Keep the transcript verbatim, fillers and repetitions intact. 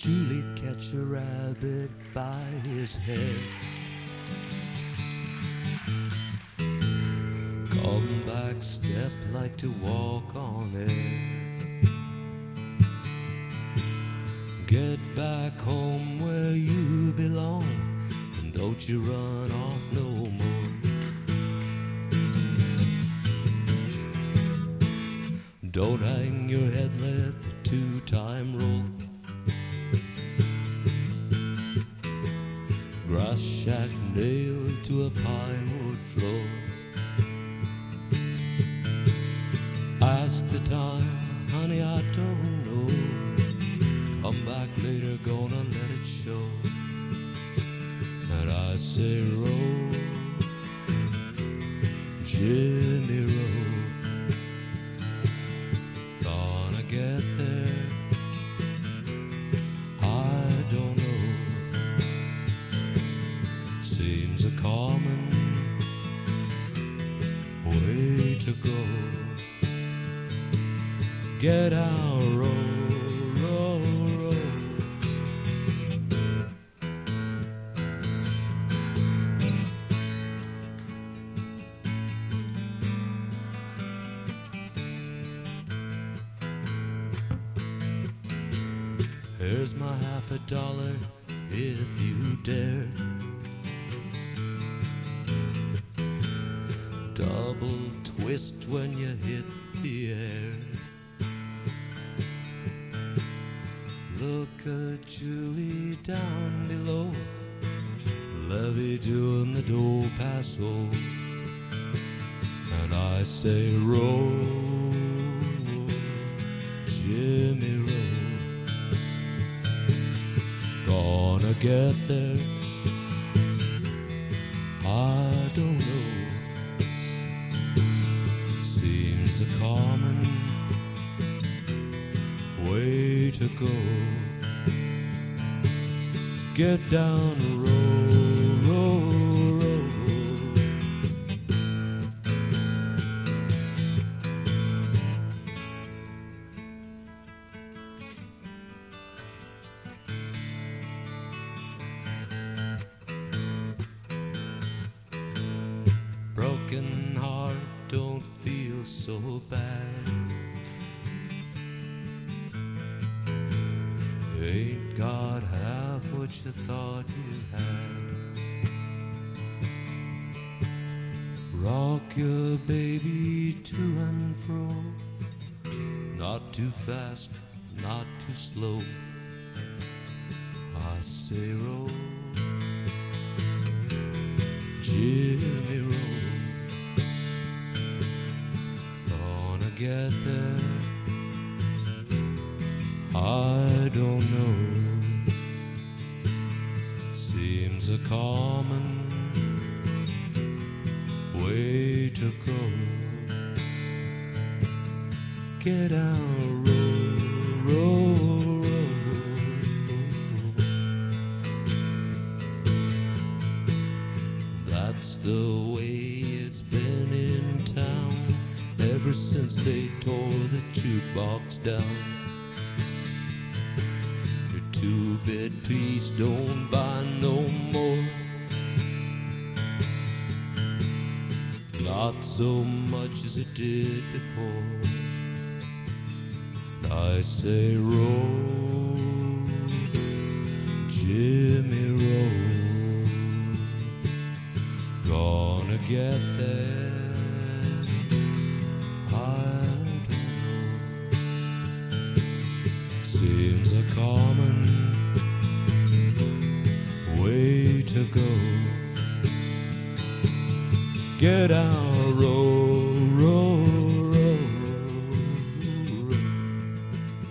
Julie catch a rabbit by his head. Come back, step like to walk on air. Get back home where you belong, and don't you run off no more. Don't hang your head, let the two-time roll. Grass shack nailed to a pine wood floor. Ask the time, honey, I don't know. Come back later, gonna let it show. And I say, roll, Jimmy, roll. Gonna get there, I don't know. Seems a common way to go. Get out, roll, roll, roll. Here's my half a dollar if you dare. Double twist when you hit the air. Look at Julie down below, Levy doing the do paso. And I say, roll, Jimmy, roll. Gonna get there, I don't know. Seems a common way to go. Get down the road, road, road. Broken heart, don't feel so bad. Ain't got half what you thought you had. Rock your baby to and fro, not too fast, not too slow. I say roll, Jimmy, roll. Gonna get there, I don't know. Seems a common way to go. Get out, roll, roll, roll. That's the way it's been in town ever since they tore the jukebox down. Two-bit piece don't buy no more. Not so much as it did before. I say roll, Jimmy, roll. Gonna get there, I don't know. Seems a common way to go. Get out.